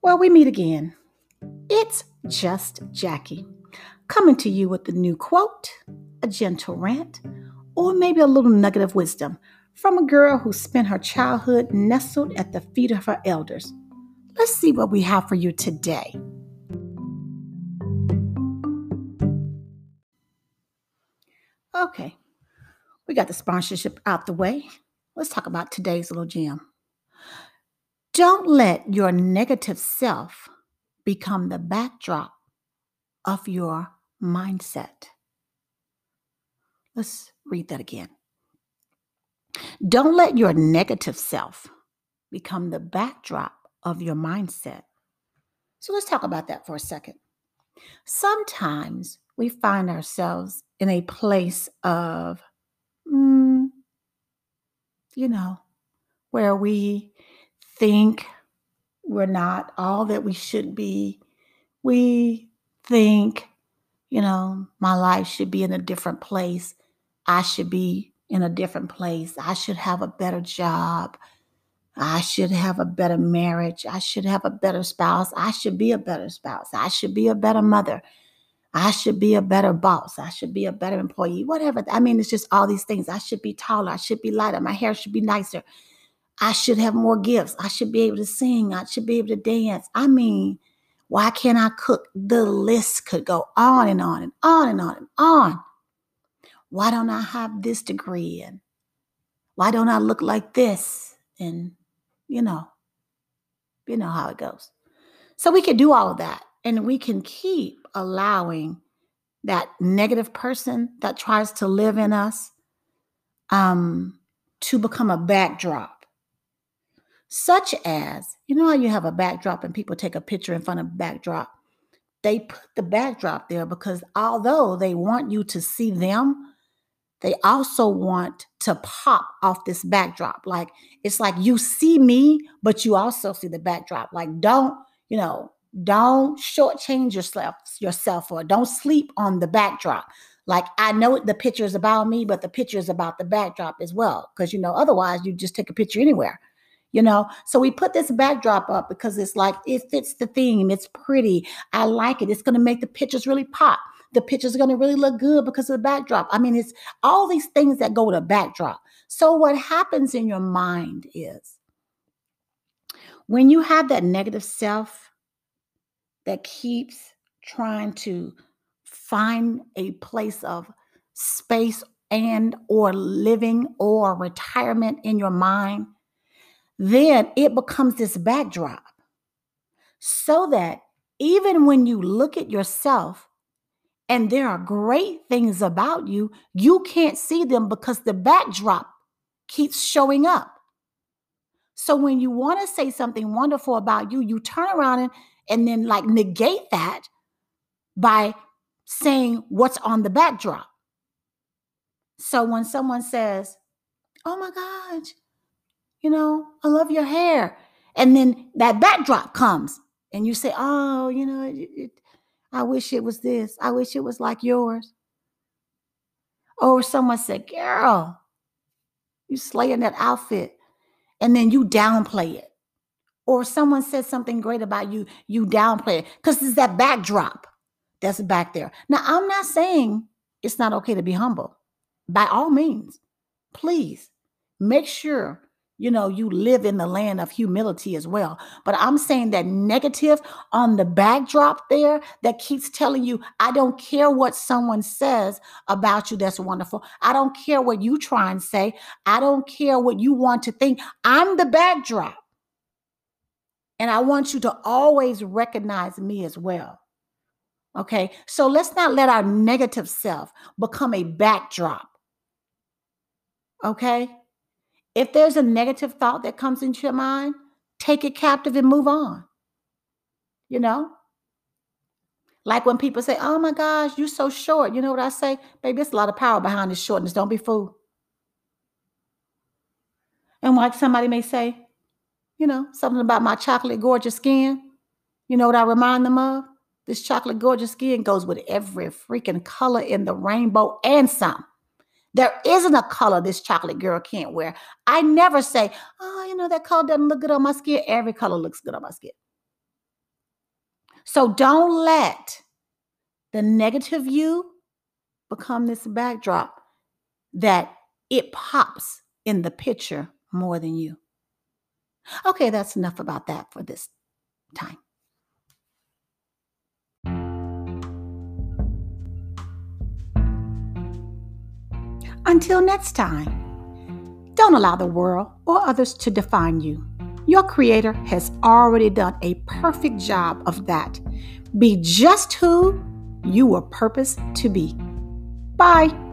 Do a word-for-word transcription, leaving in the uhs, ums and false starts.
Well, we meet again. It's just Jackie, coming to you with a new quote, a gentle rant, or maybe a little nugget of wisdom from a girl who spent her childhood nestled at the feet of her elders. Let's see what we have for you today. Okay, we got the sponsorship out the way. Let's talk about today's little gem. Don't let your negative self become the backdrop of your mindset. Let's read that again. Don't let your negative self become the backdrop of your mindset. So let's talk about that for a second. Sometimes we find ourselves in a place of, mm, you know, where we think we're not all that we should be. We think, you know, my life should be in a different place. I should be in a different place. I should have a better job. I should have a better marriage. I should have a better spouse. I should be a better spouse. I should be a better mother. I should be a better boss. I should be a better employee, whatever. I mean, it's just all these things. I should be taller. I should be lighter. My hair should be nicer. I should have more gifts. I should be able to sing. I should be able to dance. I mean, why can't I cook? The list could go on and on and on and on and on. Why don't I have this degree? And why don't I look like this? And, you know, you know how it goes. So we can do all of that. And we can keep allowing that negative person that tries to live in us um, to become a backdrop. Such as, you know how you have a backdrop and people take a picture in front of a backdrop? They put the backdrop there because although they want you to see them, they also want to pop off this backdrop. Like, it's like you see me, but you also see the backdrop. Like, don't, you know, don't shortchange yourself, yourself or don't sleep on the backdrop. Like, I know the picture is about me, but the picture is about the backdrop as well. Because, you know, otherwise you just take a picture anywhere. You know, so we put this backdrop up because it's like, it fits the theme. It's pretty. I like it. It's going to make the pictures really pop. The pictures are going to really look good because of the backdrop. I mean, it's all these things that go with a backdrop. So what happens in your mind is when you have that negative self that keeps trying to find a place of space and or living or retirement in your mind, then it becomes this backdrop so that even when you look at yourself and there are great things about you, you can't see them because the backdrop keeps showing up. So when you want to say something wonderful about you, you turn around and, and then like negate that by saying what's on the backdrop. So when someone says, oh my gosh, you know, I love your hair. And then that backdrop comes and you say, oh, you know, it, it, I wish it was this. I wish it was like yours. Or someone said, girl, you slaying that outfit. And then you downplay it. Or someone says something great about you, you downplay it. Because it's that backdrop that's back there. Now, I'm not saying it's not okay to be humble. By all means, please make sure you know, you live in the land of humility as well. But I'm saying that negative on the backdrop there that keeps telling you, I don't care what someone says about you that's wonderful. I don't care what you try and say. I don't care what you want to think. I'm the backdrop. And I want you to always recognize me as well. Okay, so let's not let our negative self become a backdrop. Okay? If there's a negative thought that comes into your mind, take it captive and move on. You know? Like when people say, oh my gosh, you're so short. You know what I say? Baby, there's a lot of power behind this shortness. Don't be fooled. And like somebody may say, you know, something about my chocolate gorgeous skin. You know what I remind them of? This chocolate gorgeous skin goes with every freaking color in the rainbow and some. There isn't a color this chocolate girl can't wear. I never say, oh, you know, that color doesn't look good on my skin. Every color looks good on my skin. So don't let the negative you become this backdrop that it pops in the picture more than you. Okay, that's enough about that for this time. Until next time, don't allow the world or others to define you. Your Creator has already done a perfect job of that. Be just who you were purposed to be. Bye.